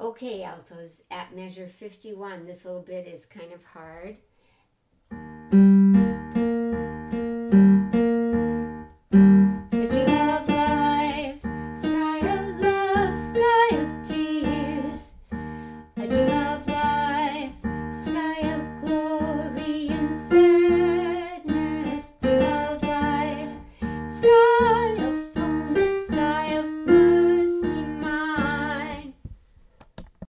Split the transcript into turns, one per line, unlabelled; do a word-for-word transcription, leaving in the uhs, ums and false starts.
Okay, altos, at measure fifty-one, this little bit is kind of hard.